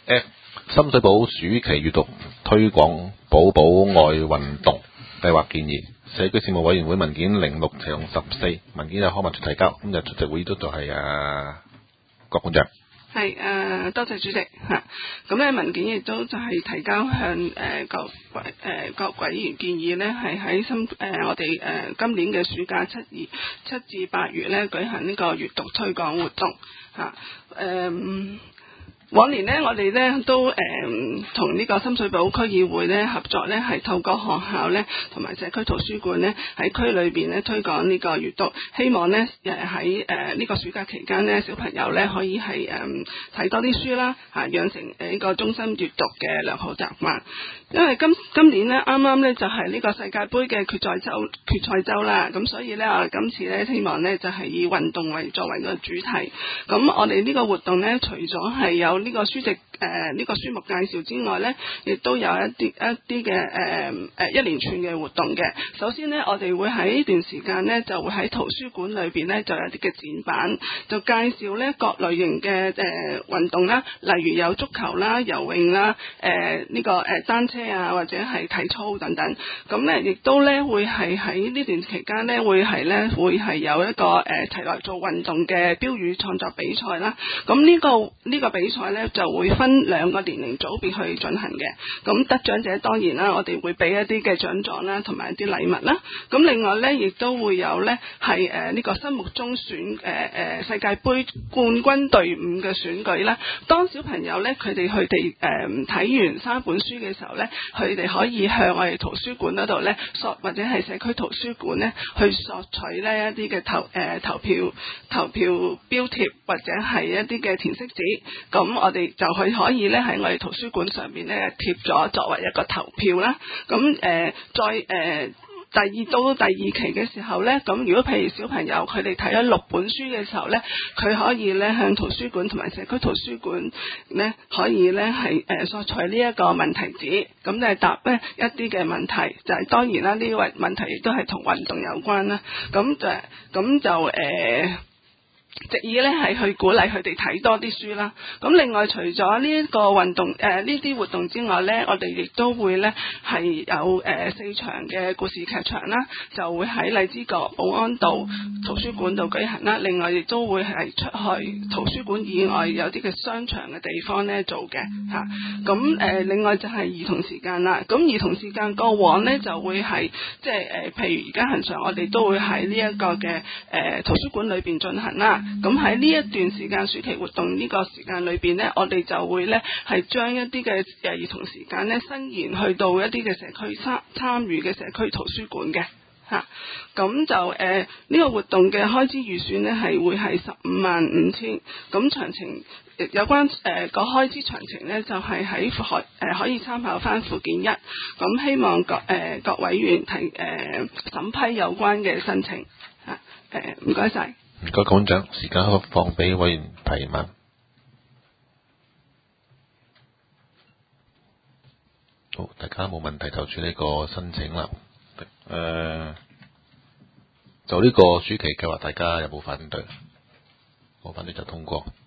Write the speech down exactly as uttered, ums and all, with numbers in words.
F 深水埗暑期閱讀推廣寶寶愛運動計劃建議，社區事務委員會文件零六乘十四，文件有康文署提交，今日出席會議都就係啊郭館長。 係誒、呃，多謝主席嚇。咁、啊、咧文件亦都就係提交向誒、呃、各委誒、呃、各委員建議咧，係喺深誒我哋誒、呃、今年嘅暑假七二七至八月咧舉行呢個閱讀推廣活動嚇誒。啊呃往年呢，我哋呢都誒同呢個深水埗區議會呢合作呢，係透過學校呢同埋社區圖書館呢喺區裏邊呢推廣呢個閱讀，希望呢誒喺誒呢個暑假期間呢，小朋友呢可以係誒睇多啲書啦，嚇養成誒呢個終身閱讀嘅良好習慣。因為今今年呢啱啱呢就係呢個世界盃嘅決賽周決賽周啦，咁所以呢，我哋今次呢希望呢就係以運動為作為個主題。咁我哋呢個活動呢，除咗係有呢個書籍誒呢、呃這個書目介紹之外呢，亦都有一啲一啲嘅誒誒一連串嘅活動嘅。首先呢，我哋會喺呢段時間呢，就會喺圖書館裏邊呢，就有啲嘅展板，就介紹呢各類型嘅誒、呃、運動啦，例如有足球啦、游泳啦、誒、呃、呢、這個誒、呃、單車啊，或者係體操等等。咁呢，亦都呢會係喺呢段期間呢，會係呢會係有一個誒齊、呃、來做運動嘅標語創作比賽啦。咁呢、這個呢、這個比賽呢，就會分兩個年齡組別去進行嘅。咁得獎者當然啦，我哋會俾一啲嘅獎狀啦，同埋一啲禮物啦。咁另外呢，亦都會有呢係誒呢個心目中選誒誒、呃、世界盃冠軍隊伍嘅選舉啦。當小朋友呢，佢哋佢哋誒睇完三本書嘅時候呢，佢哋可以向我哋圖書館嗰度呢索，或者係社區圖書館呢去索取呢一啲嘅投誒、呃、投票投票標貼，或者係一啲嘅填色紙。咁我哋就去可以咧喺我哋圖書館上邊咧貼咗作為一個投票啦。咁誒、呃、再誒、呃、第二到第二期嘅時候咧，咁如果譬如小朋友佢哋睇咗六本書嘅時候咧，佢可以咧向圖書館同埋社區圖書館咧可以咧係誒索取呢一個問題紙，咁就係答咧一啲嘅問題，就係、是、當然啦，呢個問題亦都係同運動有關啦。咁就咁就誒。呃直意咧係去鼓勵佢哋睇多啲書啦。咁另外除咗呢一個運動誒呢啲活動之外咧，我哋亦都會咧係有誒、呃、四場嘅故事劇場啦，就會喺荔枝角保安道圖書館度舉行啦。另外亦都會係出去圖書館以外有啲嘅商場嘅地方咧做嘅嚇。咁、啊、誒、呃、另外就係兒童時間啦。咁兒童時間過往咧就會係即係誒譬如而家恆常我哋都會喺呢一個嘅誒、呃、圖書館裏邊進行啦。咁喺呢一段時間暑期活動呢個時間裏邊呢，我哋就會呢係將一啲嘅誒兒童時間呢伸延去到一啲嘅社區參參與嘅社區圖書館嘅嚇。咁、啊、就誒呢、呃這個活動嘅開支預算呢係會係十五萬五千。咁詳情有關誒個、呃、開支詳情呢，就係喺可誒可以參考翻附件一。咁希望各誒、呃、各委員提誒、呃、審批有關嘅申請嚇。誒唔該晒。 唔該，館長，時間可放俾委員提問。好，大家冇問題就住呢個申請啦。誒、呃，就呢個暑期計劃，大家有冇反對？冇反對就通過。